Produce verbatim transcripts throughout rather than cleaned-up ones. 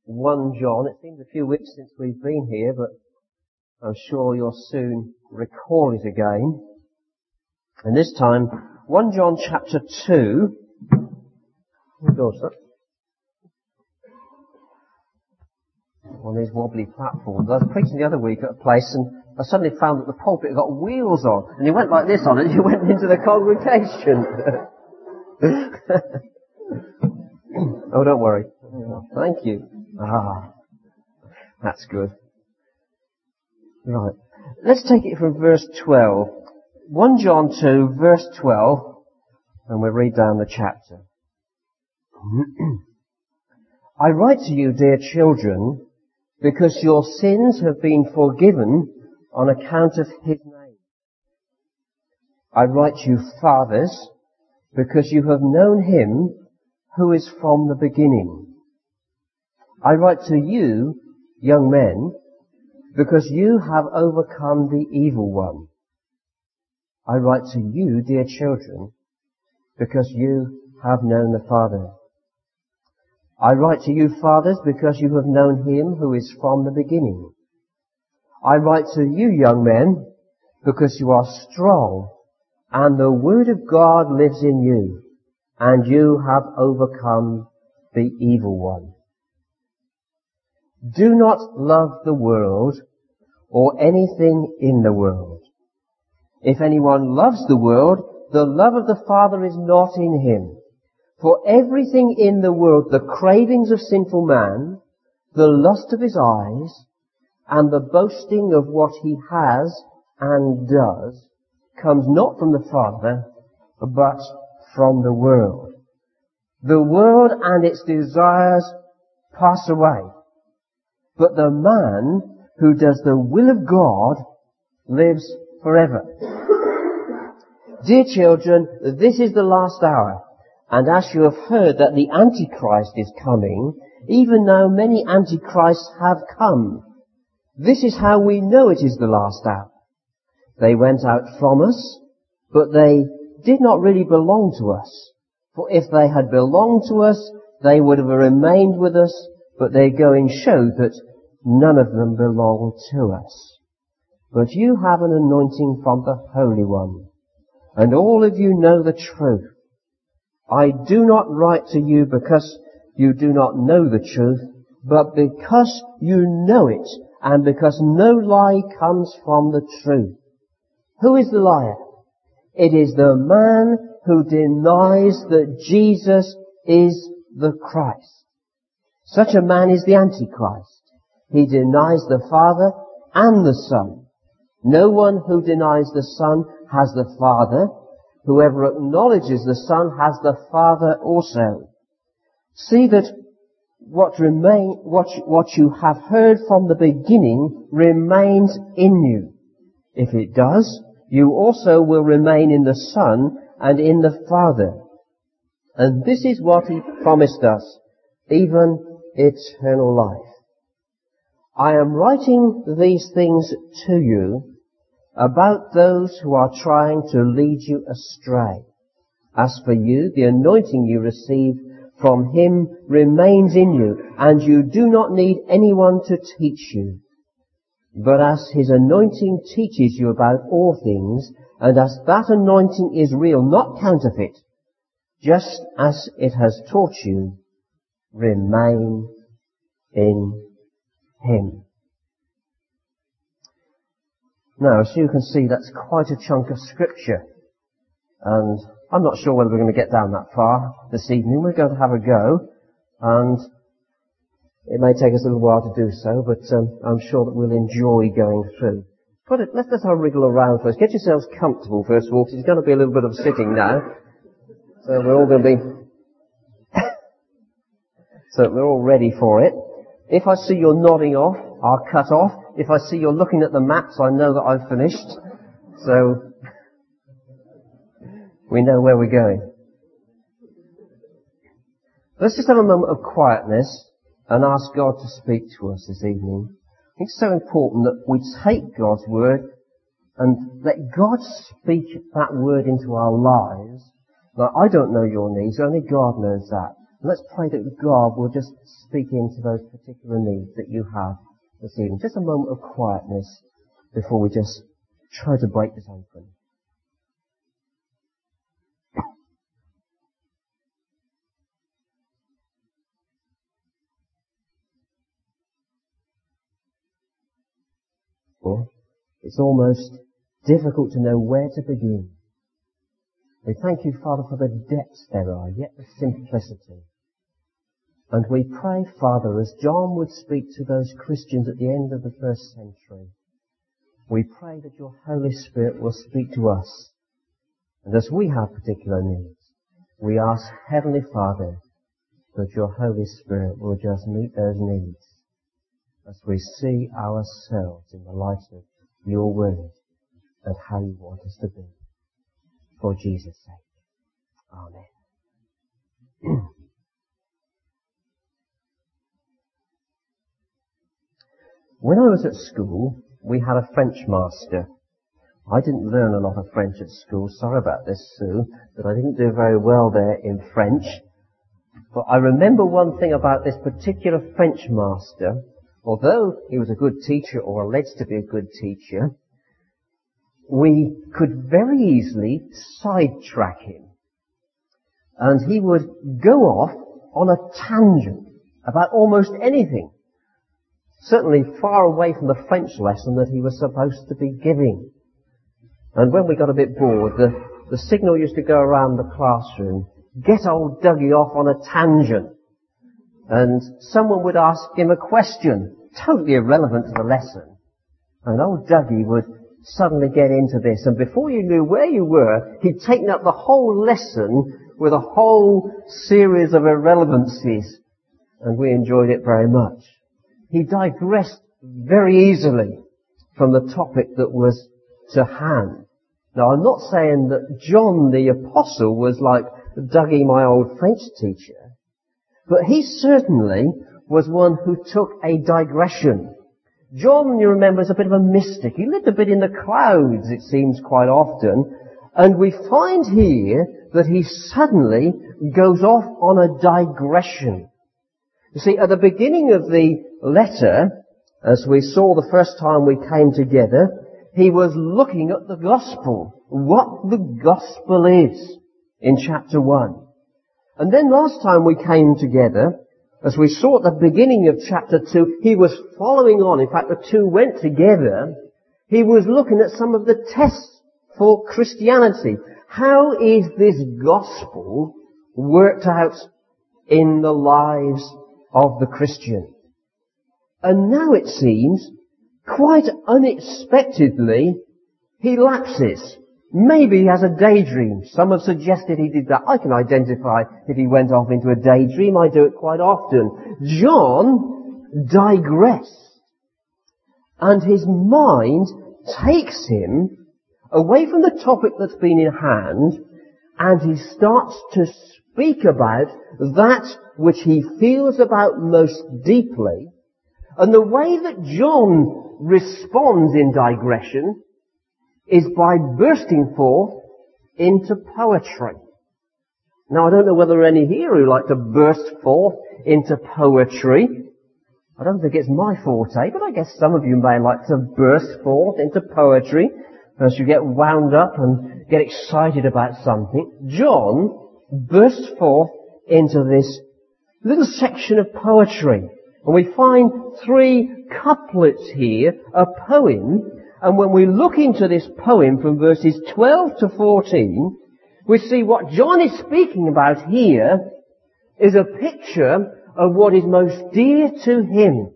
First John. It seems a few weeks since we've been here, but I'm sure you'll soon recall it again. And this time, First John chapter two. Who goes that? One of these wobbly platforms. I was preaching the other week at a place and I suddenly found that the pulpit had got wheels on. And you went like this on it and you went into the congregation. Oh, don't worry. Thank you. Ah, that's good. Right. Let's take it from verse twelve. First John two, verse twelve, and we'll read down the chapter. I write to you, dear children, because your sins have been forgiven on account of His name. I write to you, fathers, because you have known Him who is from the beginning. I write to you, young men, because you have overcome the evil one. I write to you, dear children, because you have known the Father. I write to you, fathers, because you have known Him who is from the beginning. I write to you, young men, because you are strong, and the Word of God lives in you, and you have overcome the evil one. Do not love the world or anything in the world. If anyone loves the world, the love of the Father is not in him. For everything in the world, the cravings of sinful man, the lust of his eyes, and the boasting of what he has and does, comes not from the Father, but from the world. The world and its desires pass away, but the man who does the will of God lives forever. Dear children, this is the last hour, and as you have heard that the Antichrist is coming, even now many Antichrists have come. This is how we know it is the last hour. They went out from us, but they did not really belong to us. For if they had belonged to us, they would have remained with us, but their going showed that none of them belonged to us. But you have an anointing from the Holy One, and all of you know the truth. I do not write to you because you do not know the truth, but because you know it, and because no lie comes from the truth. Who is the liar? It is the man who denies that Jesus is the Christ. Such a man is the Antichrist. He denies the Father and the Son. No one who denies the Son has the Father. Whoever acknowledges the Son has the Father also. See that what remain, what, what you have heard from the beginning remains in you. If it does, you also will remain in the Son and in the Father. And this is what He promised us, even eternal life. I am writing these things to you about those who are trying to lead you astray. As for you, the anointing you received from Him remains in you, and you do not need anyone to teach you. But as His anointing teaches you about all things, and as that anointing is real, not counterfeit, just as it has taught you, remain in Him. Now, as you can see, that's quite a chunk of scripture. And I'm not sure whether we're going to get down that far this evening. We're going to have a go. And it may take us a little while to do so, but um, I'm sure that we'll enjoy going through. Put it, let's, let's have a wriggle around first. Get yourselves comfortable first of all, because it's going to be a little bit of sitting now. So we're all going to be... so we're all ready for it. If I see you're nodding off, I'll cut off. If I see you're looking at the maps, I know that I've finished. So, we know where we're going. Let's just have a moment of quietness and ask God to speak to us this evening. I think it's so important that we take God's Word and let God speak that Word into our lives. Now, I don't know your needs, only God knows that. Let's pray that God will just speak into those particular needs that you have this evening. Just a moment of quietness before we just try to break this open. It's almost difficult to know where to begin. We thank you, Father, for the depths there are, yet the simplicity. And we pray, Father, as John would speak to those Christians at the end of the first century, we pray that your Holy Spirit will speak to us. And as we have particular needs, we ask, Heavenly Father, that your Holy Spirit will just meet those needs as we see ourselves in the light of your word and how you want us to be. For Jesus' sake. Amen. When I was at school, we had a French master. I didn't learn a lot of French at school. Sorry about this, Sue, but I didn't do very well there in French. But I remember one thing about this particular French master. Although he was a good teacher, or alleged to be a good teacher, we could very easily sidetrack him. And he would go off on a tangent about almost anything. Certainly far away from the French lesson that he was supposed to be giving. And when we got a bit bored, the, the signal used to go around the classroom, get old Dougie off on a tangent. And someone would ask him a question, totally irrelevant to the lesson. And old Dougie would suddenly get into this, and before you knew where you were, he'd taken up the whole lesson with a whole series of irrelevancies. And we enjoyed it very much. He digressed very easily from the topic that was to hand. Now, I'm not saying that John the Apostle was like Dougie, my old French teacher. But he certainly was one who took a digression. John, you remember, is a bit of a mystic. He lived a bit in the clouds, it seems, quite often. And we find here that he suddenly goes off on a digression. You see, at the beginning of the letter, as we saw the first time we came together, he was looking at the gospel, what the gospel is, in chapter one. And then last time we came together, as we saw at the beginning of chapter two, he was following on. In fact, the two went together. He was looking at some of the tests for Christianity. How is this gospel worked out in the lives of the Christian? And now it seems, quite unexpectedly, he lapses. Maybe he has a daydream. Some have suggested he did that. I can identify if he went off into a daydream. I do it quite often. John digressed. And his mind takes him away from the topic that's been in hand, and he starts to speak about that which he feels about most deeply. And the way that John responds in digression is by bursting forth into poetry. Now, I don't know whether there are any here who like to burst forth into poetry. I don't think it's my forte, but I guess some of you may like to burst forth into poetry as you get wound up and get excited about something. John bursts forth into this little section of poetry. And we find three couplets here, a poem. And when we look into this poem from verses twelve to fourteen, we see what John is speaking about here is a picture of what is most dear to him.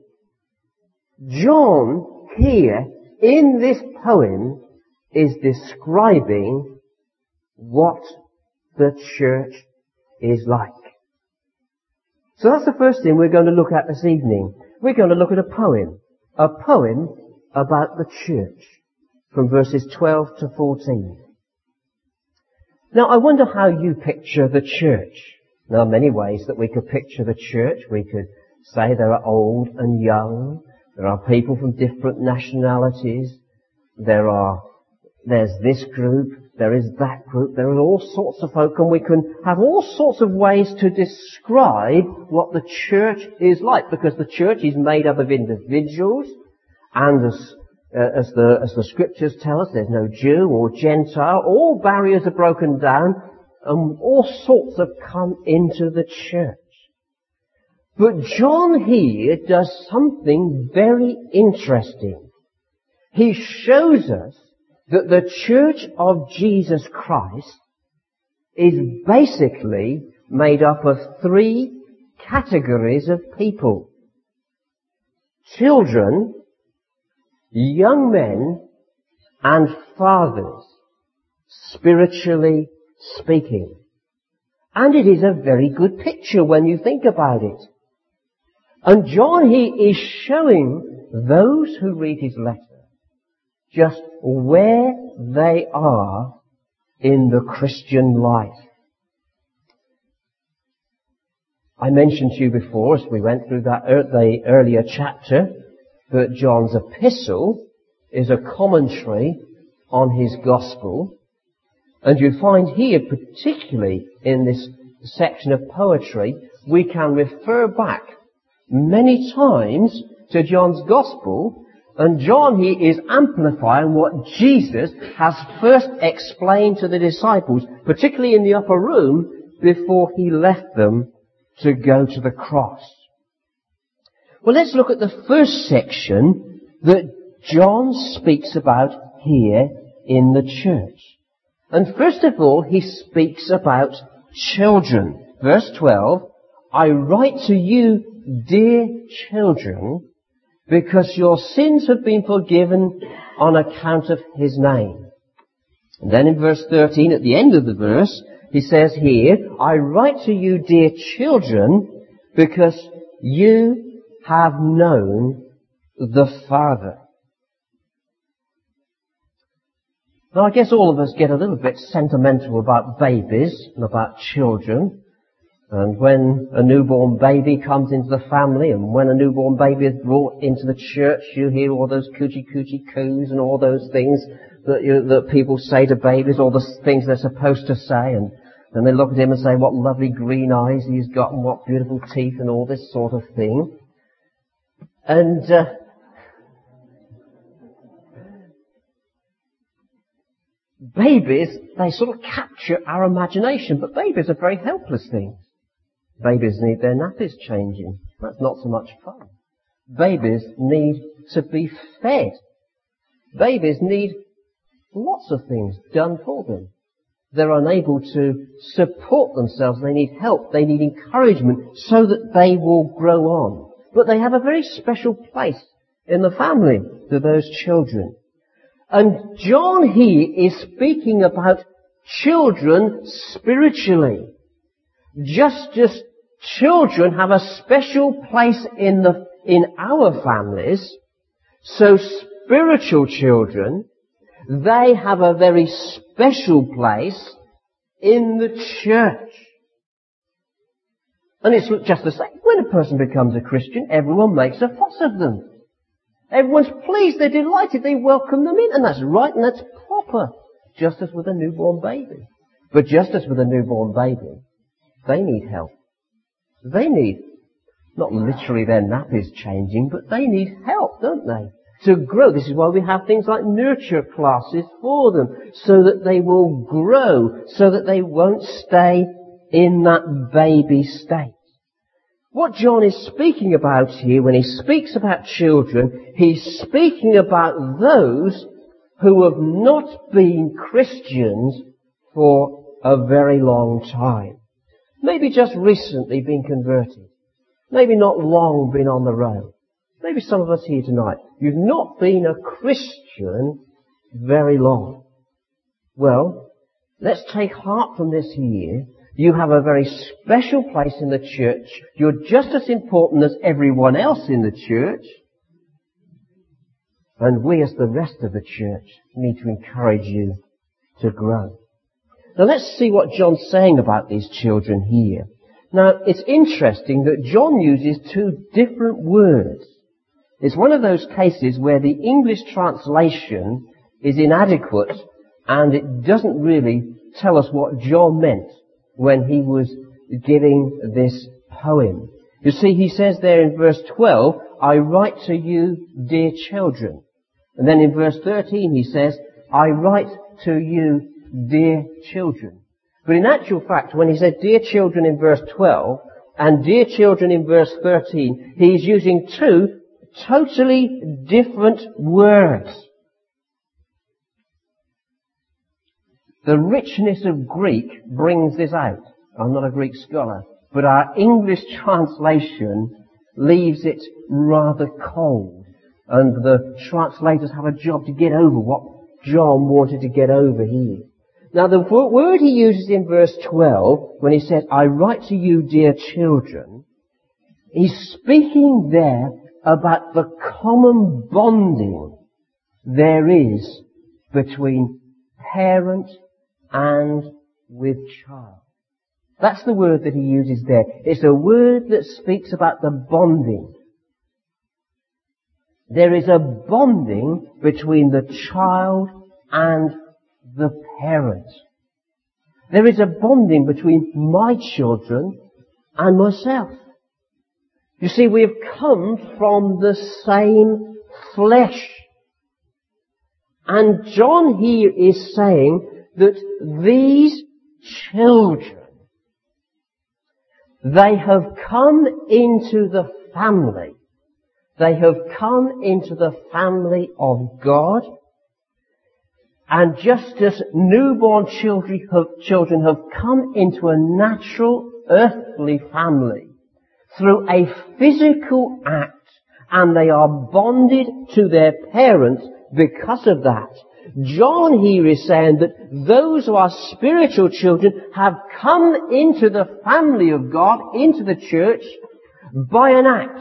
John here in this poem is describing what the church is like. So that's the first thing we're going to look at this evening. We're going to look at a poem. A poem about the church from verses twelve to fourteen. Now, I wonder how you picture the church. There are many ways that we could picture the church. We could say there are old and young. There are people from different nationalities. There are there's this group, there is that group, there are all sorts of folk, and we can have all sorts of ways to describe what the church is like, because the church is made up of individuals, and as, uh, as the as the scriptures tell us, there's no Jew or Gentile, all barriers are broken down, and all sorts have come into the church. But John here does something very interesting. He shows us that the church of Jesus Christ is basically made up of three categories of people. Children, young men, and fathers, spiritually speaking. And it is a very good picture when you think about it. And John here is showing those who read his letter just where they are in the Christian life. I mentioned to you before, as we went through that er- the earlier chapter, that John's epistle is a commentary on his gospel. And you find here, particularly in this section of poetry, we can refer back many times to John's gospel, and John here is amplifying what Jesus has first explained to the disciples, particularly in the upper room, before he left them to go to the cross. Well, let's look at the first section that John speaks about here in the church. And first of all, he speaks about children. Verse twelve, I write to you, dear children, because your sins have been forgiven on account of his name. And then in verse thirteen, at the end of the verse, he says here, I write to you, dear children, because you have known the Father. Now, I guess all of us get a little bit sentimental about babies and about children. And when a newborn baby comes into the family, and when a newborn baby is brought into the church, you hear all those coochie coochie coos and all those things that you, that people say to babies, all the things they're supposed to say, and then they look at him and say what lovely green eyes he's got and what beautiful teeth and all this sort of thing. And uh, babies, they sort of capture our imagination, but babies are very helpless things. Babies need their nappies changing. That's not so much fun. Babies need to be fed. Babies need lots of things done for them. They're unable to support themselves. They need help. They need encouragement so that they will grow on. But they have a very special place in the family to those children. And John here is speaking about children spiritually. Just as children have a special place in the, in our families, so spiritual children, they have a very special place in the church. And it's just the same. When a person becomes a Christian, everyone makes a fuss of them. Everyone's pleased, they're delighted, they welcome them in, and that's right and that's proper. Just as with a newborn baby. But just as with a newborn baby, they need help. They need, not literally their nappies changing, but they need help, don't they? To grow. This is why we have things like nurture classes for them, so that they will grow, so that they won't stay in that baby state. What John is speaking about here, when he speaks about children, he's speaking about those who have not been Christians for a very long time. Maybe just recently been converted. Maybe not long been on the road. Maybe some of us here tonight, you've not been a Christian very long. Well, let's take heart from this here. You have a very special place in the church. You're just as important as everyone else in the church. And we as the rest of the church need to encourage you to grow. Now let's see what John's saying about these children here. Now it's interesting that John uses two different words. It's one of those cases where the English translation is inadequate And it doesn't really tell us what John meant when he was giving this poem. You see, he says there in verse twelve, I write to you, dear children. And then in verse thirteen he says, I write to you, dear children. But in actual fact, when he said dear children in verse twelve and dear children in verse thirteen, he's using two totally different words. The richness of Greek brings this out. I'm not a Greek scholar, but our English translation leaves it rather cold. And the translators have a job to get over what John wanted to get over here. Now the word he uses in verse twelve, when he says, I write to you, dear children, he's speaking there about the common bonding there is between parent and with child. That's the word that he uses there. It's a word that speaks about the bonding. There is a bonding between the child and the parent. There is a bonding between my children and myself. You see, we have come from the same flesh. And John here is saying that these children, they have come into the family. They have come into the family of God. And just as newborn children have, children have come into a natural earthly family through a physical act, and they are bonded to their parents because of that, John here is saying that those who are spiritual children have come into the family of God, into the church, by an act.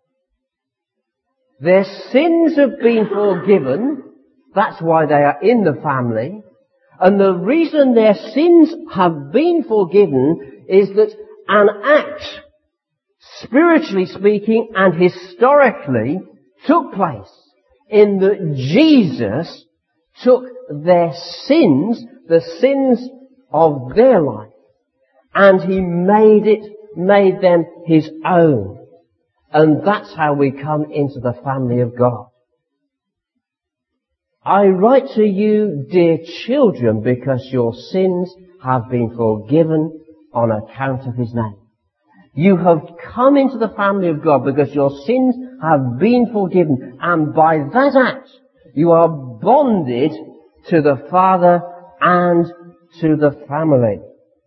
Their sins have been forgiven. That's why they are in the family. And the reason their sins have been forgiven is that an act, spiritually speaking and historically, took place in that Jesus took their sins, the sins of their life, and he made it, made them his own. And that's how we come into the family of God. I write to you, dear children, because your sins have been forgiven on account of his name. You have come into the family of God because your sins have been forgiven, and by that act you are bonded to the Father and to the family.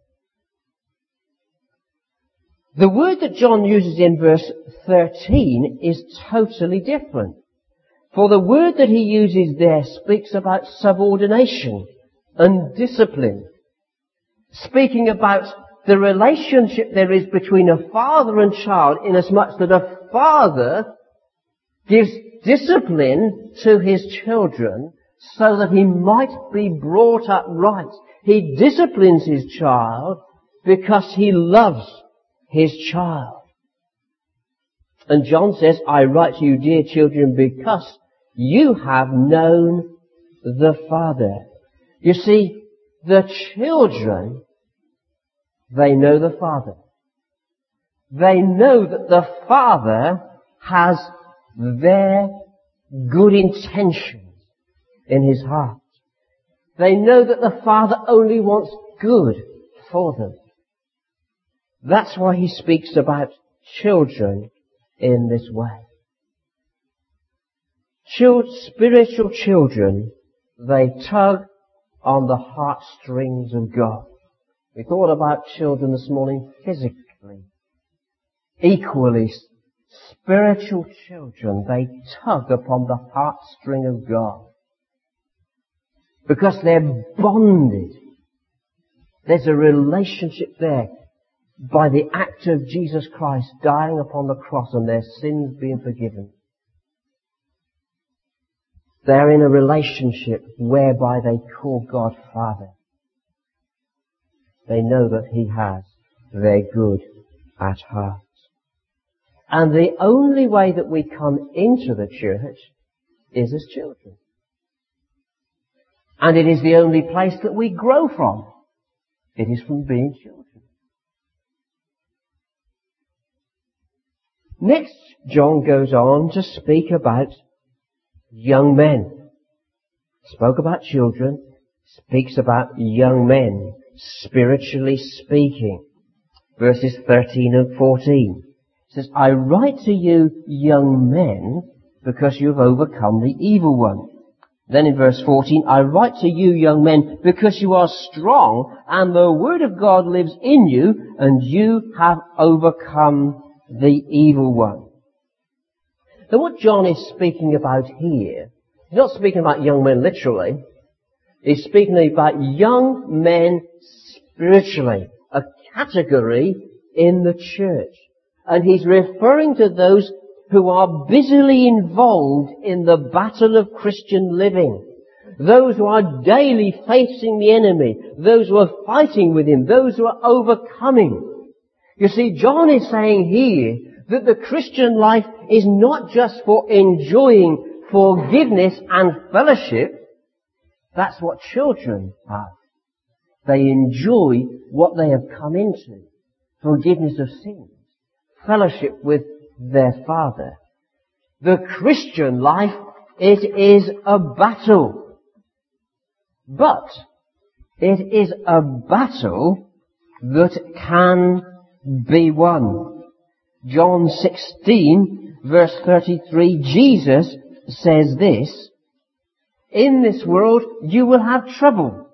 The word that John uses in verse thirteen is totally different. For the word that he uses there speaks about subordination and discipline, speaking about the relationship there is between a father and child, inasmuch that a father gives discipline to his children so that he might be brought up right. He disciplines his child because he loves his child. And John says, I write to you, dear children, because you have known the Father. You see, the children, they know the Father. They know that the Father has their good intentions in his heart. They know that the Father only wants good for them. That's why he speaks about children in this way. Chil- spiritual children, they tug on the heartstrings of God. We thought about children this morning physically. Equally, spiritual children, they tug upon the heartstring of God. Because they're bonded. There's a relationship there by the act of Jesus Christ dying upon the cross and their sins being forgiven. They're in a relationship whereby they call God Father. They know that he has their good at heart. And the only way that we come into the church is as children. And it is the only place that we grow from. It is from being children. Next, John goes on to speak about young men. Spoke about children, speaks about young men, spiritually speaking. Verses thirteen and fourteen. It says, I write to you, young men, because you have overcome the evil one. Then in verse fourteen, I write to you, young men, because you are strong, and the word of God lives in you, and you have overcome the evil one. Now what John is speaking about here, he's not speaking about young men literally. He's speaking about young men spiritually, a category in the church. And he's referring to those who are busily involved in the battle of Christian living. Those who are daily facing the enemy. Those who are fighting with him. Those who are overcoming. You see, John is saying here that the Christian life is not just for enjoying forgiveness and fellowship. That's what children have. They enjoy what they have come into. Forgiveness of sins. Fellowship with their Father. The Christian life, it is a battle. But it is a battle that can be won. John sixteen, verse thirty-three, Jesus says this, in this world you will have trouble.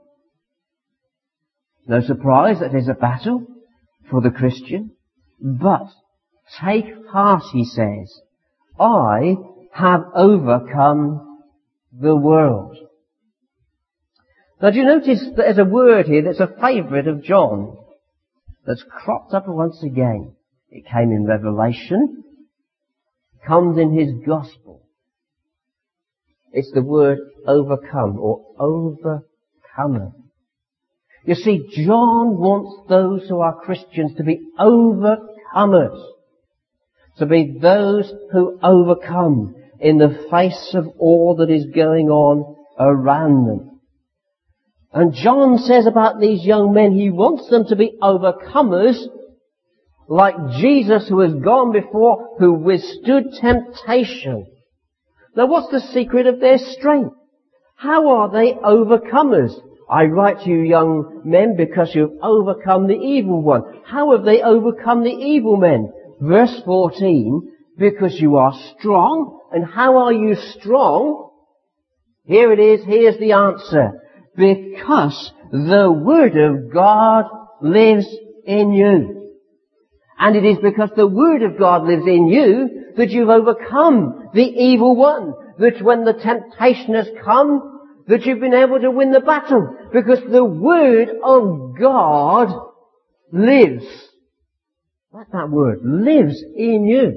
No surprise that there's a battle for the Christian, but take heart, he says, I have overcome the world. Now do you notice that there's a word here that's a favourite of John that's cropped up once again? It came in Revelation, comes in his Gospel. It's the word overcome or overcomer. You see, John wants those who are Christians to be overcomers. To be those who overcome in the face of all that is going on around them. And John says about these young men, he wants them to be overcomers like Jesus, who has gone before, who withstood temptation. Now what's the secret of their strength? How are they overcomers? I write to you, young men, because you've overcome the evil one. How have they overcome the evil men? Verse fourteen, because you are strong. And how are you strong? Here it is, here's the answer. Because the Word of God lives in you. And it is because the Word of God lives in you that you've overcome the evil one. That when the temptation has come, that you've been able to win the battle. Because the Word of God lives. Like that word, lives in you.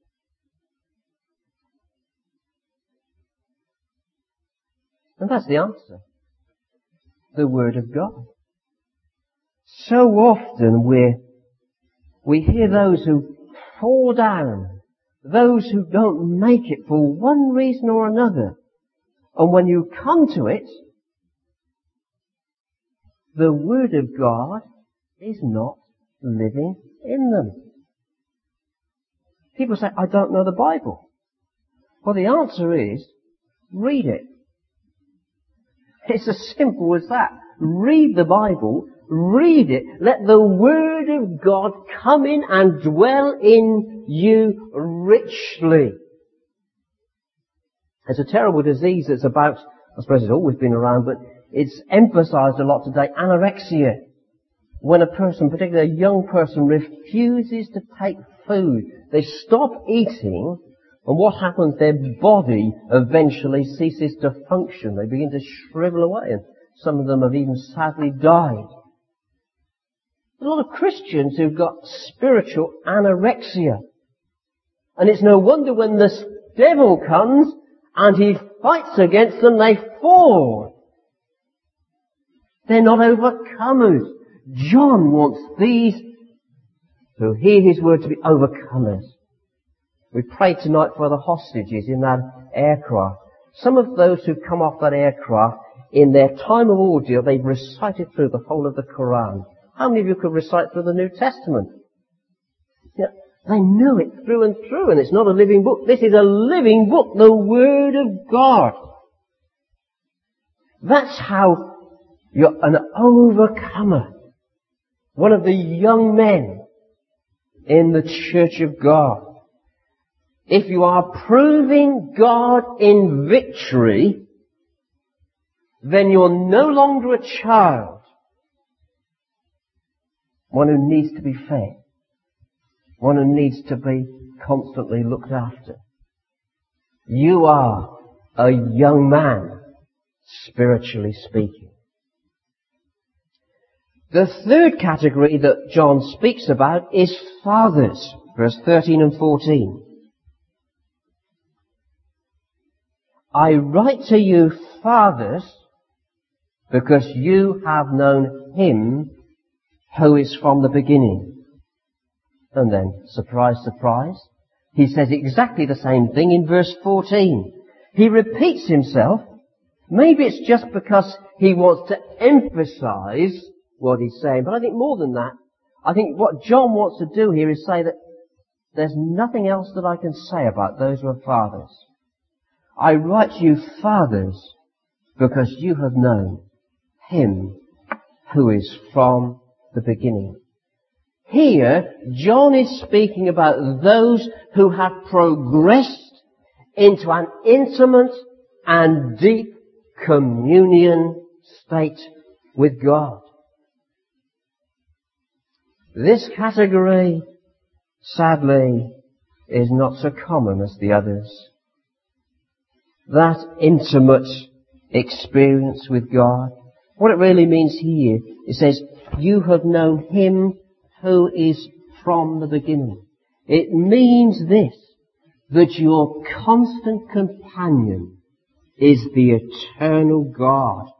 And that's the answer. The Word of God. So often we we hear those who fall down, those who don't make it for one reason or another. And when you come to it, the Word of God is not living in them. People say, I don't know the Bible. Well, the answer is, read it. It's as simple as that. Read the Bible, read it, let the Word of God come in and dwell in you richly. There's a terrible disease that's about, I suppose it's always been around, but it's emphasized a lot today, anorexia. When a person, particularly a young person, refuses to take food, they stop eating, and what happens? Their body eventually ceases to function. They begin to shrivel away, and some of them have even sadly died. A lot of Christians who've got spiritual anorexia. And it's no wonder when the devil comes and he fights against them, they fall. They're not overcomers. John wants these who hear his word to be overcomers. We prayed tonight for the hostages in that aircraft. Some of those who come off that aircraft in their time of ordeal, they've recited through the whole of the Quran. How many of you could recite through the New Testament? Yeah, they knew it through and through, and it's not a living book. This is a living book, the Word of God. That's how you're an overcomer. One of the young men in the Church of God. If you are proving God in victory, then you're no longer a child. One who needs to be fed. One who needs to be constantly looked after. You are a young man, spiritually speaking. The third category that John speaks about is fathers, verse thirteen and fourteen. I write to you, fathers, because you have known him who is from the beginning. And then, surprise, surprise, he says exactly the same thing in verse fourteen. He repeats himself. Maybe it's just because he wants to emphasize what he's saying, but I think more than that, I think what John wants to do here is say that there's nothing else that I can say about those who are fathers. I write to you, fathers, because you have known him who is from the beginning. Here, John is speaking about those who have progressed into an intimate and deep communion state with God. This category, sadly, is not so common as the others. That intimate experience with God. What it really means here, it says, you have known him who is from the beginning. It means this, that your constant companion is the eternal God.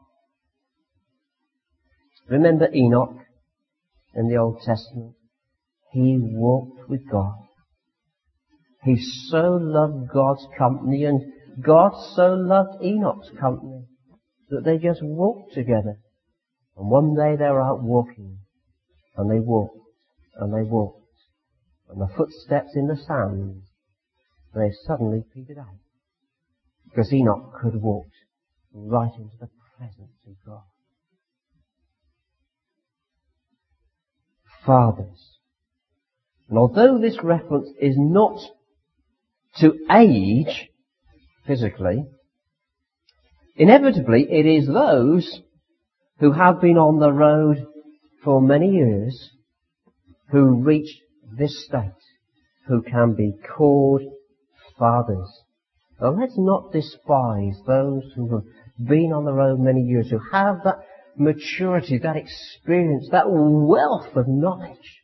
Remember Enoch in the Old Testament? He walked with God. He so loved God's company, and God so loved Enoch's company that they just walked together. And one day they were out walking, and they walked, and they walked, and the footsteps in the sand, they suddenly petered out. Because Enoch could walk right into the presence of God. Fathers. And although this reference is not to age, physically, inevitably it is those who have been on the road for many years who reach this state, who can be called fathers. Now let's not despise those who have been on the road many years, who have that maturity, that experience, that wealth of knowledge.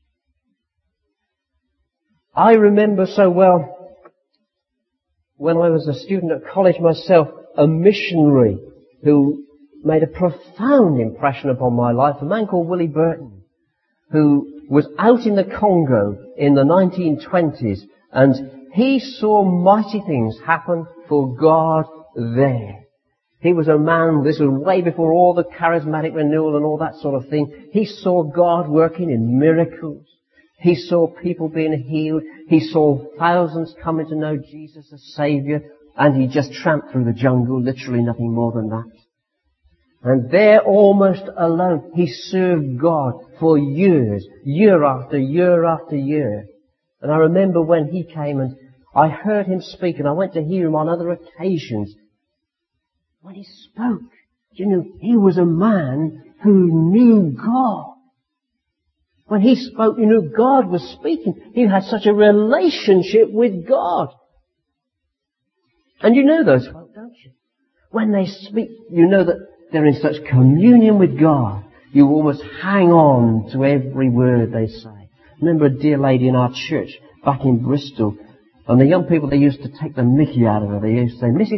I remember so well, when I was a student at college myself, a missionary who made a profound impression upon my life, a man called Willie Burton, who was out in the Congo in the nineteen twenties, and he saw mighty things happen for God there. He was a man, this was way before all the charismatic renewal and all that sort of thing. He saw God working in miracles. He saw people being healed. He saw thousands coming to know Jesus as Saviour. And he just tramped through the jungle, literally nothing more than that. And there, almost alone, he served God for years, year after year after year. And I remember when he came and I heard him speak, and I went to hear him on other occasions. When he spoke, you know, he was a man who knew God. When he spoke, you knew God was speaking. He had such a relationship with God. And you know those folk, don't you? When they speak, you know that they're in such communion with God. You almost hang on to every word they say. I remember a dear lady in our church back in Bristol, and the young people, they used to take the mickey out of her. They used to say, Missus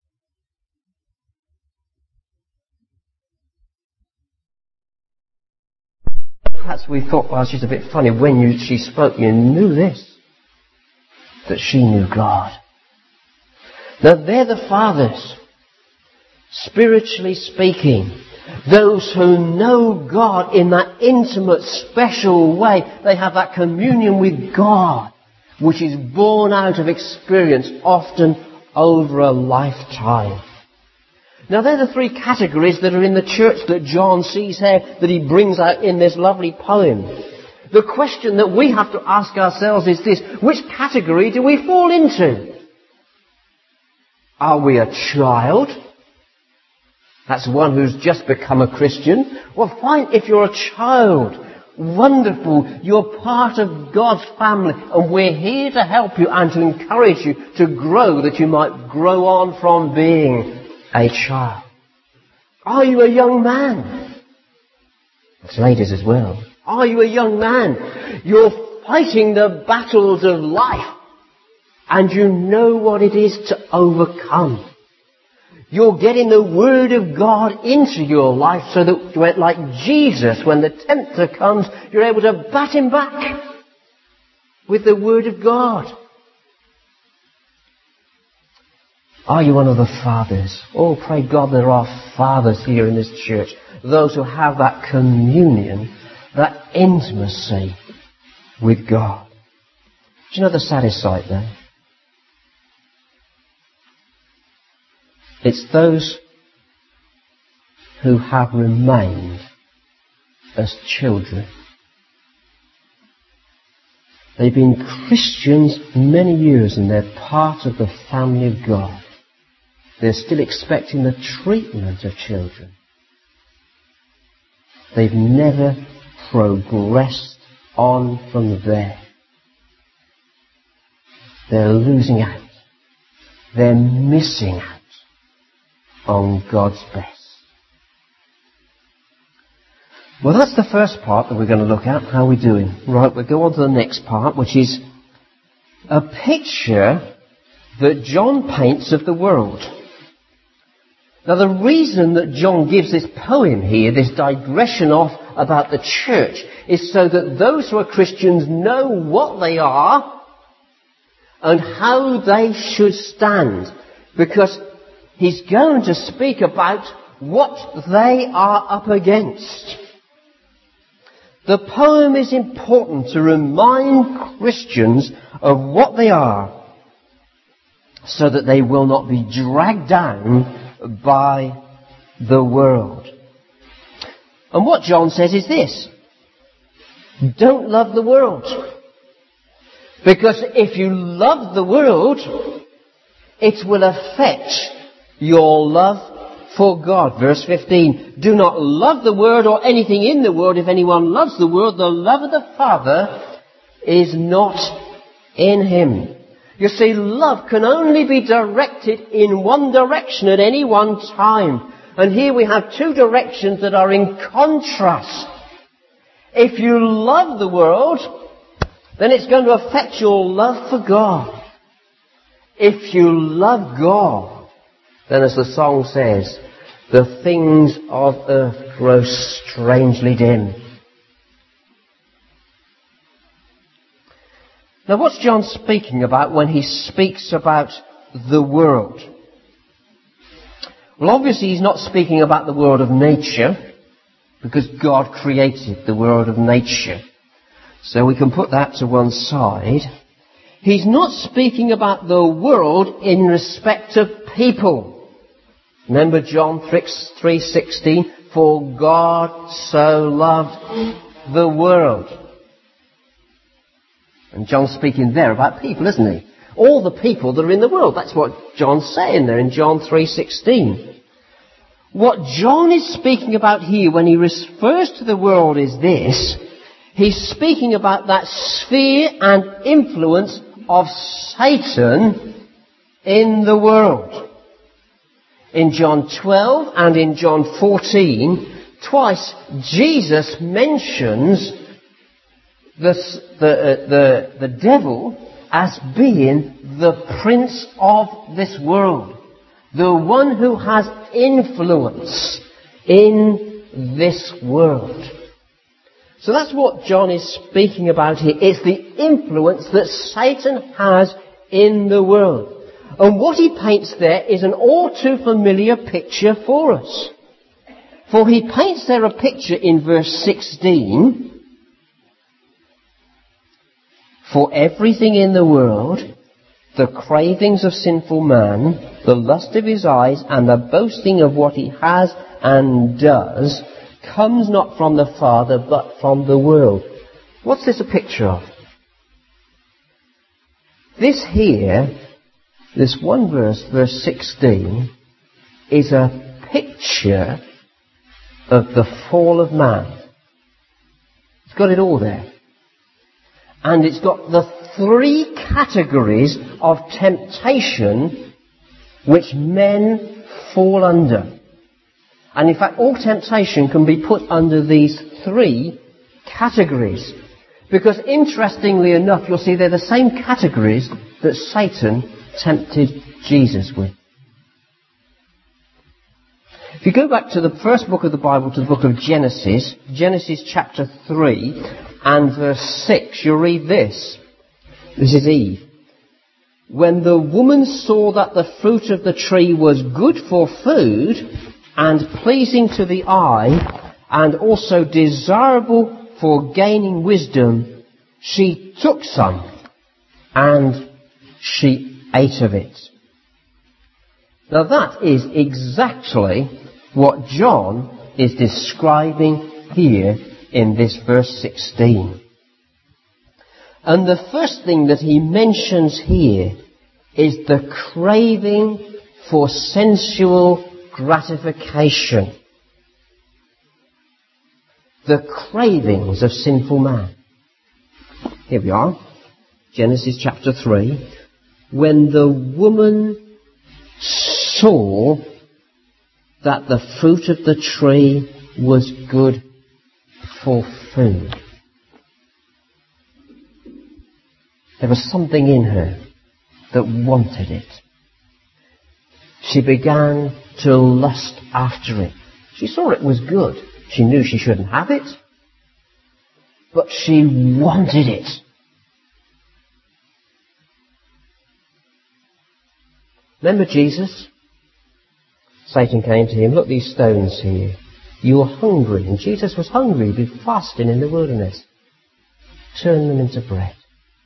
Perhaps we thought, well, she's a bit funny. When you, she spoke, you knew this, that she knew God. Now, they're the fathers. Spiritually speaking, those who know God in that intimate, special way, they have that communion with God, which is born out of experience, often over a lifetime. Now, they're the three categories that are in the church that John sees here, that he brings out in this lovely poem. The question that we have to ask ourselves is this: which category do we fall into? Are we a child? That's one who's just become a Christian. Well, fine, if you're a child, wonderful, you're part of God's family, and we're here to help you and to encourage you to grow, that you might grow on from being a child. Are you a young man? It's ladies as well. Are you a young man? You're fighting the battles of life, and you know what it is to overcome. You're getting the Word of God into your life so that, like Jesus, when the tempter comes, you're able to bat him back with the Word of God. Are you one of the fathers? Oh, pray God there are fathers here in this church. Those who have that communion, that intimacy with God. Do you know the saddest sight there? It's those who have remained as children. They've been Christians many years and they're part of the family of God. They're still expecting the treatment of children. They've never progressed on from there. They're losing out. They're missing out on God's best. Well, that's the first part that we're going to look at. How are we doing? Right, we'll go on to the next part, which is a picture that John paints of the world. Now, the reason that John gives this poem here, this digression off about the church, is so that those who are Christians know what they are and how they should stand. Because he's going to speak about what they are up against. The poem is important to remind Christians of what they are, so that they will not be dragged down by the world. And what John says is this: don't love the world. Because if you love the world, it will affect your love for God. Verse fifteen, do not love the world or anything in the world. If anyone loves the world, the love of the Father is not in him. You see, love can only be directed in one direction at any one time. And here we have two directions that are in contrast. If you love the world, then it's going to affect your love for God. If you love God, then as the song says, the things of earth grow strangely dim. Now, what's John speaking about when he speaks about the world? Well, obviously he's not speaking about the world of nature, because God created the world of nature. So we can put that to one side. He's not speaking about the world in respect of people. Remember John three sixteen, for God so loved the world. And John's speaking there about people, isn't he? All the people that are in the world. That's what John's saying there in John three sixteen. What John is speaking about here when he refers to the world is this: he's speaking about that sphere and influence of Satan in the world. In John twelve and in John fourteen, twice Jesus mentions the, the, uh, the, the devil as being the prince of this world. The one who has influence in this world. So that's what John is speaking about here. It's the influence that Satan has in the world. And what he paints there is an all too familiar picture for us. For he paints there a picture in verse sixteen. For everything in the world, the cravings of sinful man, the lust of his eyes, and the boasting of what he has and does, comes not from the Father, but from the world. What's this a picture of? This here, this one verse, verse sixteen, is a picture of the fall of man. It's got it all there. And it's got the three categories of temptation which men fall under. And in fact, all temptation can be put under these three categories. Because interestingly enough, you'll see they're the same categories that Satan tempted Jesus with. If you go back to the first book of the Bible, to the book of Genesis, Genesis chapter three and verse six, you'll read this. This is Eve. When the woman saw that the fruit of the tree was good for food and pleasing to the eye and also desirable for gaining wisdom, she took some and she ate of it. Now that is exactly what John is describing here in this verse sixteen. And the first thing that he mentions here is the craving for sensual gratification. The cravings of sinful man. Here we are, Genesis chapter three. When the woman saw that the fruit of the tree was good for food. There was something in her that wanted it. She began to lust after it. She saw it was good. She knew she shouldn't have it, but she wanted it. Remember Jesus? Satan came to him, look, these stones here. You are hungry. And Jesus was hungry. He'd been fasting in the wilderness. Turn them into bread.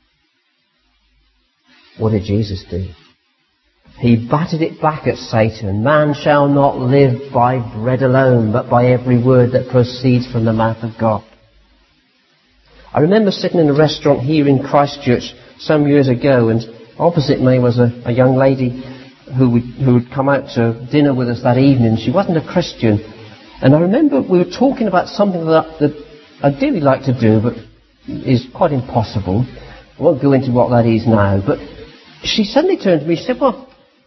What did Jesus do? He batted it back at Satan. Man shall not live by bread alone, but by every word that proceeds from the mouth of God. I remember sitting in a restaurant here in Christchurch some years ago, and opposite me was a, a young lady who would, who would come out to dinner with us that evening. She wasn't a Christian. And I remember we were talking about something that, that I'd really like to do, but is quite impossible. I won't go into what that is now. But she suddenly turned to me and said, well,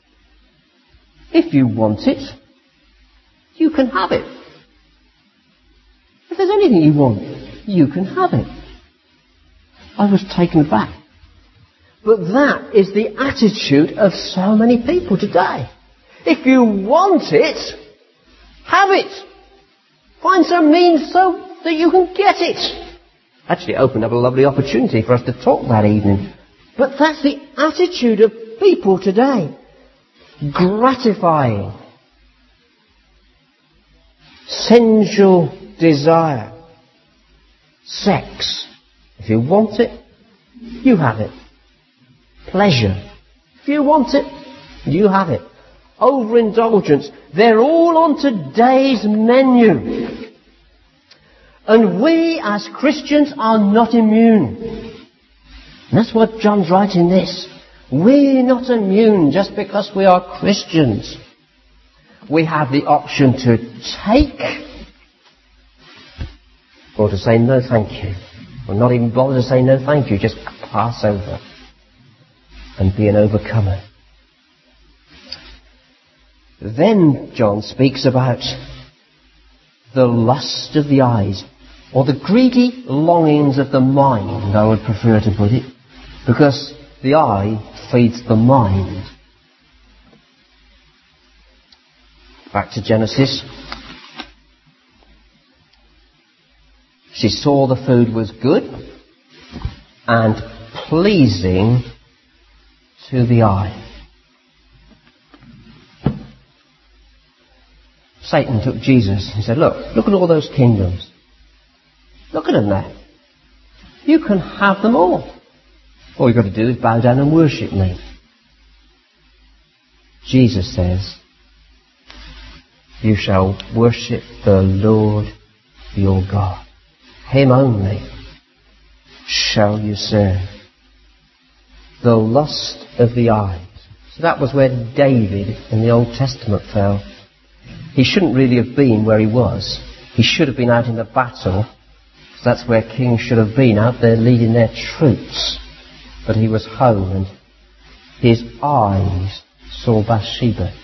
if you want it, you can have it. If there's anything you want, you can have it. I was taken aback. But that is the attitude of so many people today. If you want it, have it. Find some means so that you can get it. Actually, it opened up a lovely opportunity for us to talk that evening. But that's the attitude of people today. Gratifying. Sensual desire. Sex. If you want it, you have it. Pleasure. If you want it, you have it. Overindulgence. They're all on today's menu. And we as Christians are not immune. And that's what John's writing this. We're not immune just because we are Christians. We have the option to take or to say no thank you. Or not even bother to say no thank you, just pass over and be an overcomer. Then John speaks about the lust of the eyes, or the greedy longings of the mind, I would prefer to put it, because the eye feeds the mind. Back to Genesis. She saw the food was good and pleasing to the eye. Satan took Jesus and said, look, look at all those kingdoms. Look at them there. You can have them all. All you've got to do is bow down and worship me. Jesus says, you shall worship the Lord your God. Him only shall you serve. The lust of the eyes. So that was where David in the Old Testament fell. He shouldn't really have been where he was. He should have been out in the battle. So that's where kings should have been, out there leading their troops. But he was home and his eyes saw Bathsheba.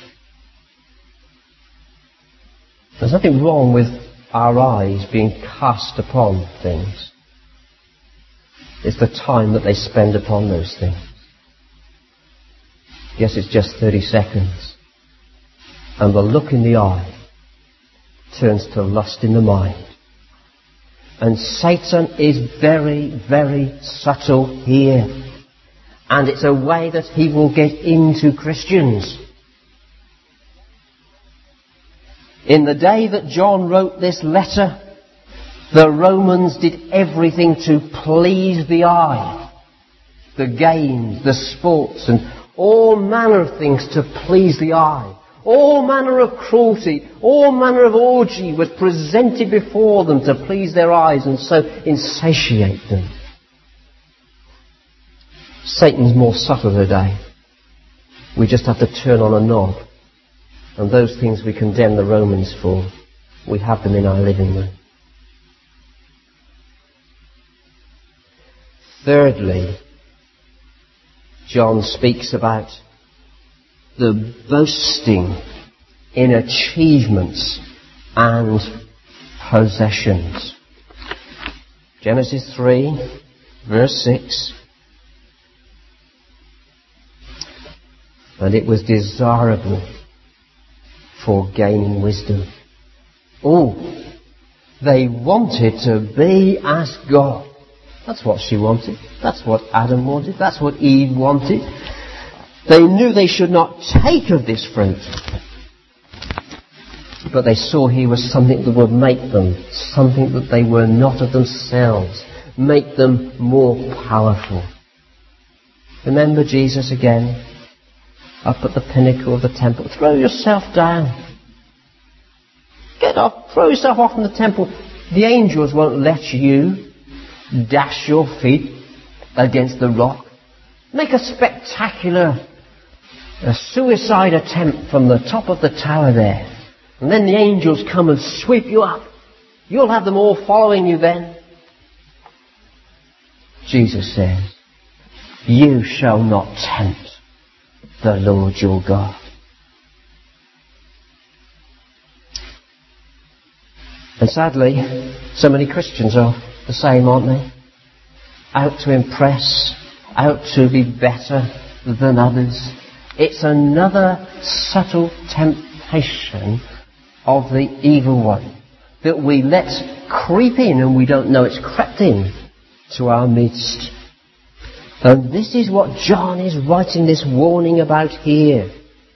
There's nothing wrong with our eyes being cast upon things. It's the time that they spend upon those things. Yes, it's just thirty seconds. And the look in the eye turns to lust in the mind. And Satan is very, very subtle here. And it's a way that he will get into Christians. In the day that John wrote this letter, the Romans did everything to please the eye. The games, the sports, and all manner of things to please the eye. All manner of cruelty, all manner of orgy was presented before them to please their eyes and so insatiate them. Satan's more subtle today. We just have to turn on a knob. And those things we condemn the Romans for, we have them in our living room. Thirdly, John speaks about the boasting in achievements and possessions. Genesis three, verse six. And it was desirable for gaining wisdom. Oh, they wanted to be as God. That's what she wanted. That's what Adam wanted. That's what Eve wanted. They knew they should not take of this fruit. But they saw here was something that would make them something that they were not of themselves. Make them more powerful. Remember Jesus again, up at the pinnacle of the temple. Throw yourself down. Get off. Throw yourself off from the temple. The angels won't let you dash your feet against the rock. Make a spectacular a suicide attempt from the top of the tower there. And then the angels come and sweep you up. You'll have them all following you then. Jesus says, you shall not tempt the Lord your God. And sadly, so many Christians are the same, aren't they? Out to impress, out to be better than others. It's another subtle temptation of the evil one that we let creep in and we don't know it's crept in to our midst. And this is what John is writing this warning about here.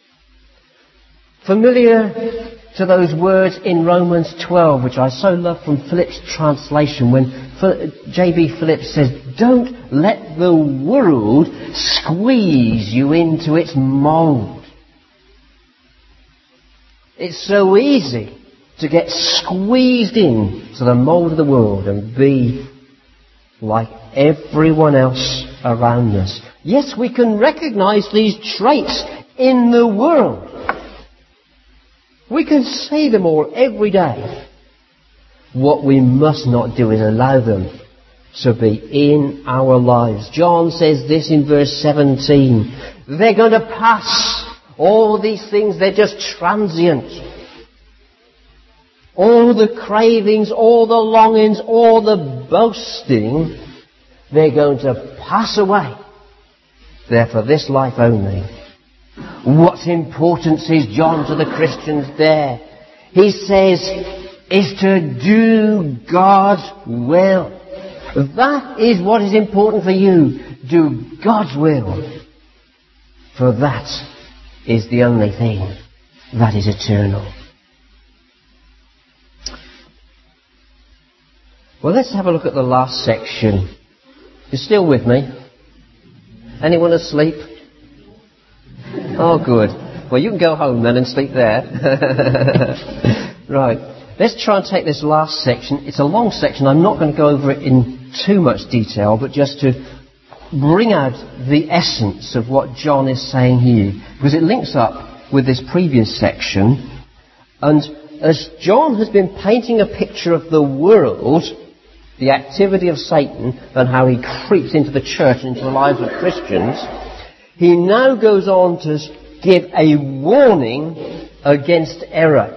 Familiar to those words in Romans twelve, which I so love from Phillips' translation, when J B Phillips says, don't let the world squeeze you into its mould. It's so easy to get squeezed in to the mould of the world and be like everyone else around us. Yes, we can recognize these traits in the world. We can see them all every day. What we must not do is allow them to be in our lives. John says this in verse seventeen. They're going to pass. All these things, they're just transient. All the cravings, all the longings, all the boasting, they're going to pass away. They're for this life only. What importance is John to the Christians there? He says, is to do God's will. That is what is important for you. Do God's will. For that is the only thing that is eternal. Well, let's have a look at the last section. You're still with me? Anyone asleep? Oh, good. Well, you can go home then and sleep there. Right. Let's try and take this last section. It's a long section. I'm not going to go over it in too much detail, but just to bring out the essence of what John is saying here, because it links up with this previous section. And as John has been painting a picture of the world, the activity of Satan, and how he creeps into the church and into the lives of Christians, he now goes on to give a warning against error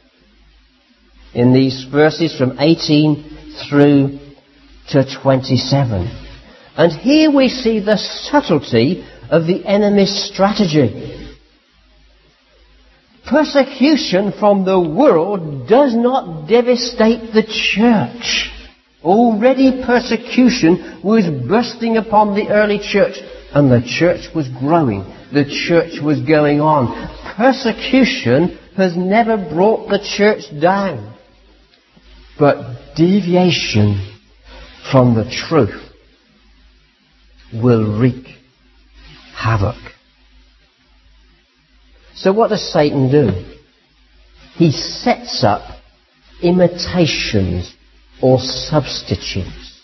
in these verses from eighteen through to twenty-seven. And here we see the subtlety of the enemy's strategy. Persecution from the world does not devastate the church. Already persecution was bursting upon the early church, and the church was growing. The church was going on. Persecution has never brought the church down. But deviation from the truth will wreak havoc. So what does Satan do? He sets up imitations or substitutes.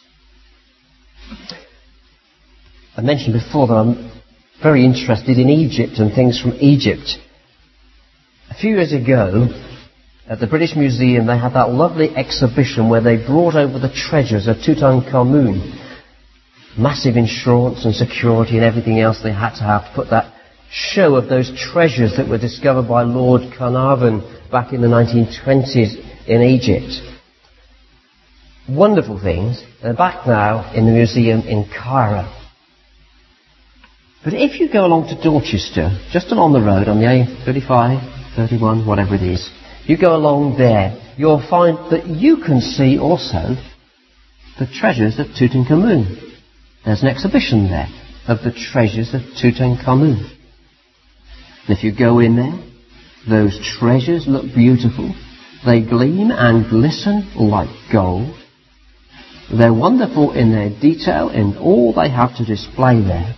I mentioned before that I'm very interested in Egypt and things from Egypt. A few years ago, at the British Museum, they had that lovely exhibition where they brought over the treasures of Tutankhamun. Massive insurance and security and everything else they had to have to put that show of those treasures that were discovered by Lord Carnarvon back in the nineteen twenties in Egypt. Wonderful things. They're back now in the museum in Cairo. But if you go along to Dorchester, just along the road on the A thirty-five, thirty-one, whatever it is, you go along there, you'll find that you can see also the treasures of Tutankhamun. There's an exhibition there of the treasures of Tutankhamun. And if you go in there, those treasures look beautiful. They gleam and glisten like gold. They're wonderful in their detail, in all they have to display there.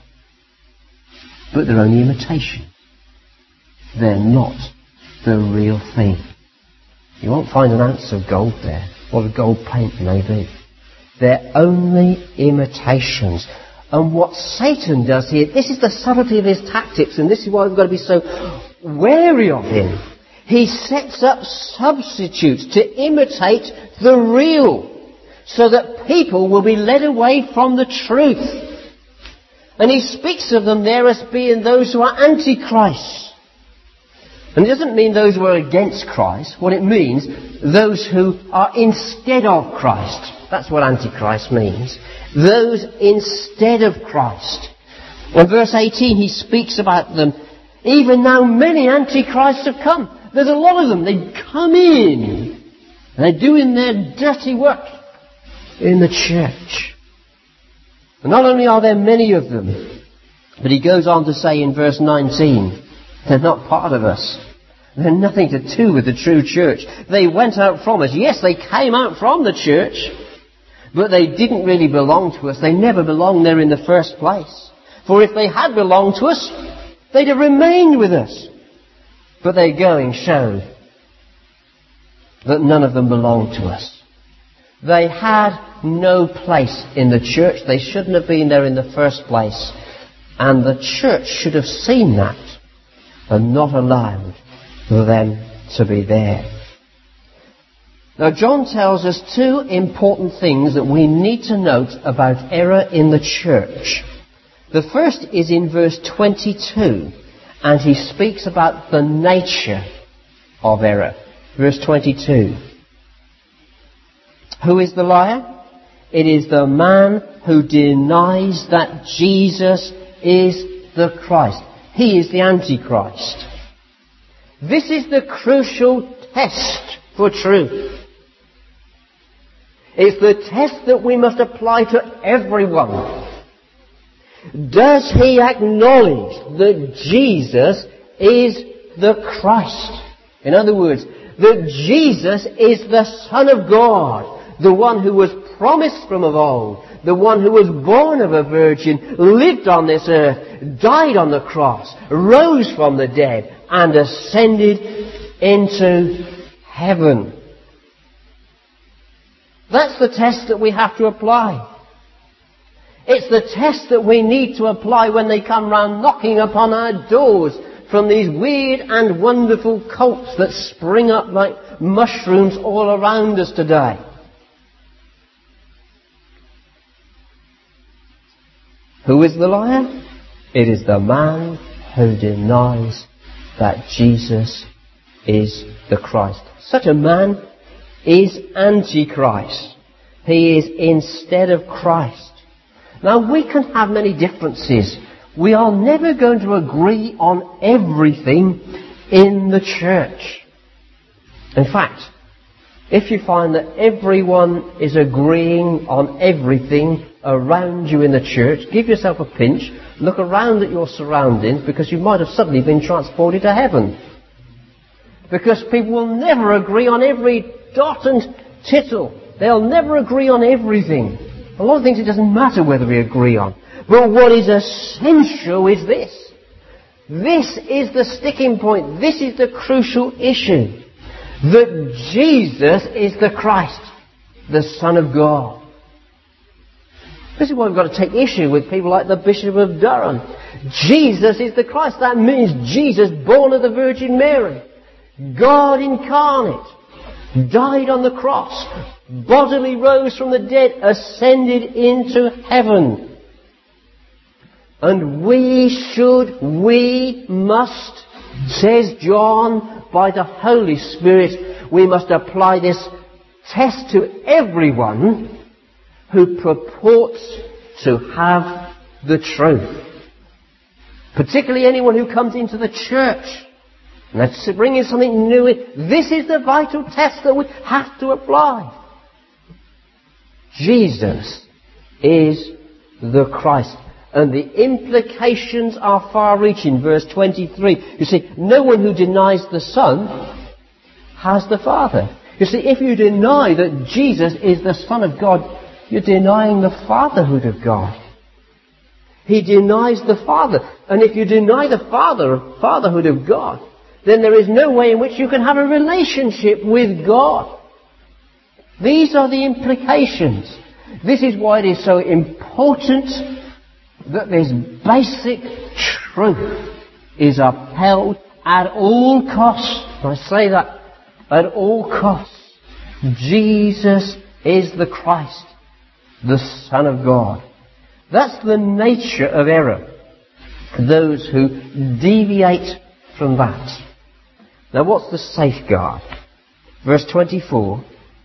But they're only imitation. They're not the real thing. You won't find an ounce of gold there, or the gold paint maybe. They're only imitations. And what Satan does here, this is the subtlety of his tactics, and this is why we've got to be so wary of him. He sets up substitutes to imitate the real, so that people will be led away from the truth. And he speaks of them there as being those who are antichrists. And it doesn't mean those who are against Christ. What it means, those who are instead of Christ. That's what antichrist means. Those instead of Christ. In verse eighteen, he speaks about them. Even now many antichrists have come. There's a lot of them. They come in. And they're doing their dirty work in the church. And not only are there many of them, but he goes on to say in verse nineteen, they're not part of us. They're nothing to do with the true church. They went out from us. Yes, they came out from the church, but they didn't really belong to us. They never belonged there in the first place. For if they had belonged to us, they'd have remained with us. But their going showed that none of them belonged to us. They had no place in the church. They shouldn't have been there in the first place. And the church should have seen that and not allowed them to be there. Now, John tells us two important things that we need to note about error in the church. The first is in verse twenty-two, and he speaks about the nature of error. Verse twenty-two. Who is the liar? It is the man who denies that Jesus is the Christ. He is the Antichrist. This is the crucial test for truth. It's the test that we must apply to everyone. Does he acknowledge that Jesus is the Christ? In other words, that Jesus is the Son of God, the one who was promised from of old, the one who was born of a virgin, lived on this earth, died on the cross, rose from the dead, and ascended into heaven. That's the test that we have to apply. It's the test that we need to apply when they come round knocking upon our doors from these weird and wonderful cults that spring up like mushrooms all around us today. Who is the liar? It is the man who denies that Jesus is the Christ. Such a man is Antichrist. He is instead of Christ. Now, we can have many differences. We are never going to agree on everything in the church. In fact, if you find that everyone is agreeing on everything around you in the church, give yourself a pinch, look around at your surroundings, because you might have suddenly been transported to heaven. Because people will never agree on every dot and tittle. They'll never agree on everything. A lot of things it doesn't matter whether we agree on. But what is essential is this. This is the sticking point. This is the crucial issue. That Jesus is the Christ, the Son of God. This is why we've got to take issue with people like the Bishop of Durham. Jesus is the Christ. That means Jesus, born of the Virgin Mary. God incarnate. Died on the cross. Bodily rose from the dead. Ascended into heaven. And we should, we must, says John, by the Holy Spirit, we must apply this test to everyone who purports to have the truth. Particularly anyone who comes into the church. Let's bring in something new. This is the vital test that we have to apply. Jesus is the Christ. And the implications are far-reaching. Verse twenty-three. You see, no one who denies the Son has the Father. You see, if you deny that Jesus is the Son of God, you're denying the fatherhood of God. He denies the Father. And if you deny the Father, fatherhood of God, then there is no way in which you can have a relationship with God. These are the implications. This is why it is so important that this basic truth is upheld at all costs. I say that, at all costs. Jesus is the Christ, the Son of God. That's the nature of error. Those who deviate from that. Now what's the safeguard? Verse twenty-four.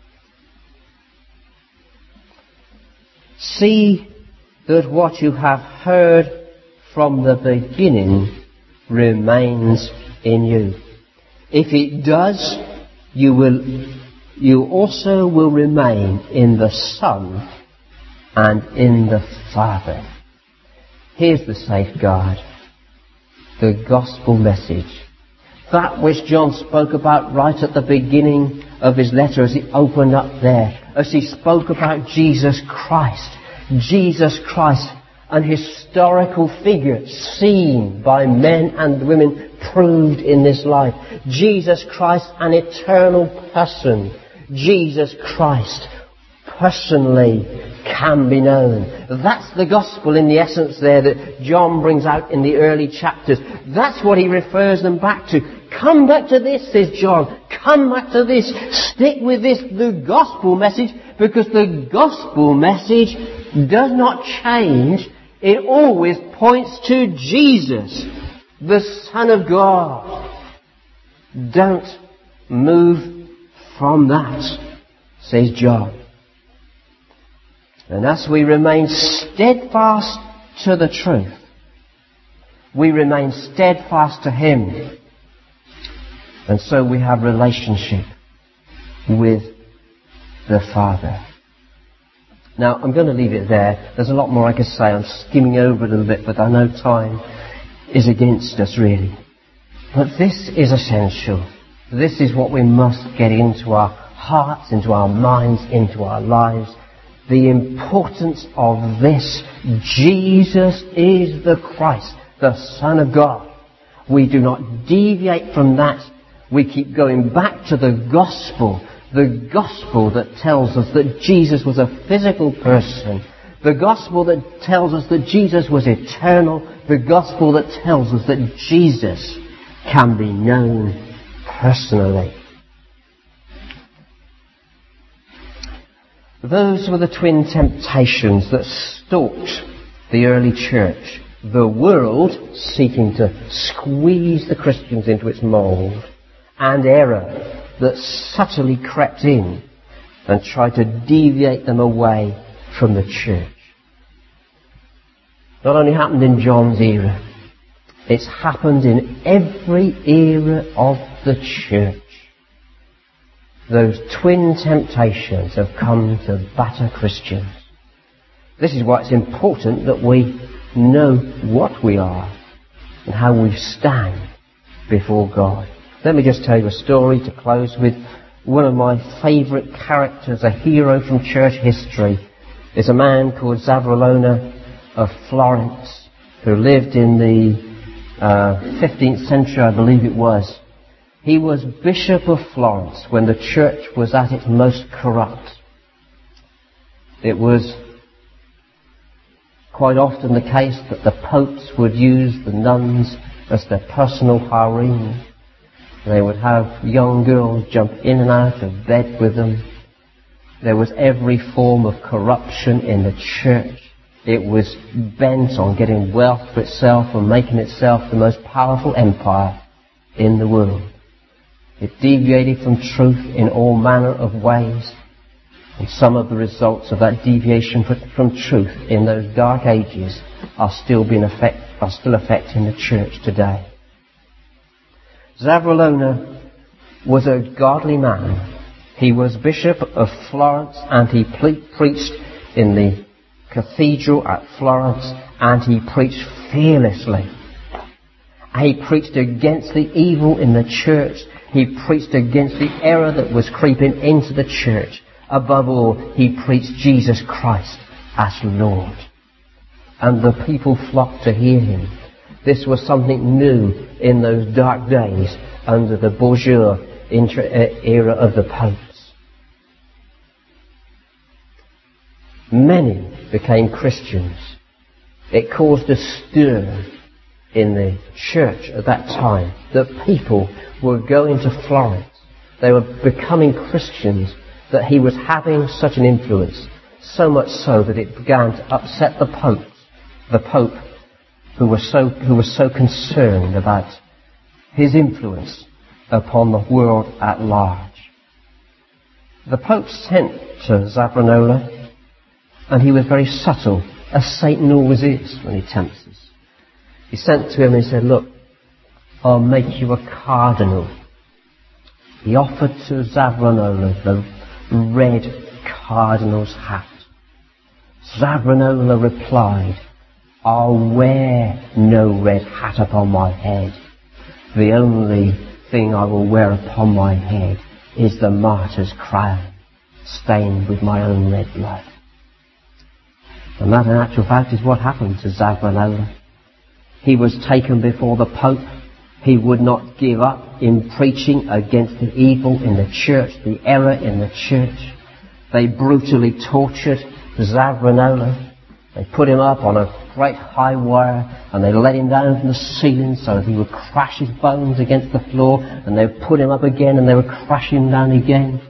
See that what you have heard from the beginning remains in you. If it does, you will, you also will remain in the Son and in the Father. Here's the safeguard. The gospel message. That which John spoke about right at the beginning of his letter as he opened up there. As he spoke about Jesus Christ. Jesus Christ, an historical figure seen by men and women, proved in this life. Jesus Christ, an eternal person. Jesus Christ, personally can be known. That's the gospel in the essence there that John brings out in the early chapters. That's what he refers them back to. Come back to this, says John. Come back to this. Stick with this, the gospel message, because the gospel message does not change. It always points to Jesus, the Son of God. Don't move from that, says John. And as we remain steadfast to the truth, we remain steadfast to Him. And so we have relationship with the Father. Now, I'm going to leave it there. There's a lot more I could say. I'm skimming over a little bit, but I know time is against us, really. But this is essential. This is what we must get into our hearts, into our minds, into our lives. the importance of this. Jesus is the Christ, the Son of God. We do not deviate from that. We keep going back to the gospel. The gospel that tells us that Jesus was a physical person. The gospel that tells us that Jesus was eternal. The gospel that tells us that Jesus can be known personally. Those were the twin temptations that stalked the early church. The world seeking to squeeze the Christians into its mould, and error that subtly crept in and tried to deviate them away from the church. Not only happened in John's era, it's happened in every era of the church. Those twin temptations have come to batter Christians. This is why it's important that we know what we are and how we stand before God. Let me just tell you a story to close with. One of my favourite characters, a hero from church history, is a man called Savonarola of Florence, who lived in the uh, fifteenth century, I believe it was. He was Bishop of Florence when the church was at its most corrupt. It was quite often the case that the popes would use the nuns as their personal harem. They would have young girls jump in and out of bed with them. There was every form of corruption in the church. It was bent on getting wealth for itself and making itself the most powerful empire in the world. It deviated from truth in all manner of ways. And some of the results of that deviation from truth in those dark ages are still being affect, are still affecting the church today. Savonarola was a godly man. He was Bishop of Florence, and he ple- preached in the cathedral at Florence, and he preached fearlessly. He preached against the evil in the church. He preached against the error that was creeping into the church. Above all, he preached Jesus Christ as Lord. And the people flocked to hear him. This was something new in those dark days under the bourgeois era of the popes. Many became Christians. It caused a stir in the church at that time that people were going to Florence. They were becoming Christians, that he was having such an influence, so much so that it began to upset the popes, the pope who was so who was so concerned about his influence upon the world at large. The pope sent to Savonarola, and he was very subtle, as Satan always is when he tempts us. He sent to him and he said, "Look, I'll make you a cardinal." He offered to Savonarola the red cardinal's hat. Savonarola replied, "I'll wear no red hat upon my head. The only thing I will wear upon my head is the martyr's crown, stained with my own red blood." And that, in actual fact, is what happened to Savonarola. He was taken before the Pope. He would not give up in preaching against the evil in the church, the error in the church. They brutally tortured Savonarola. They put him up on a great high wire, and they let him down from the ceiling so that he would crash his bones against the floor, and they would put him up again and they would crash him down again.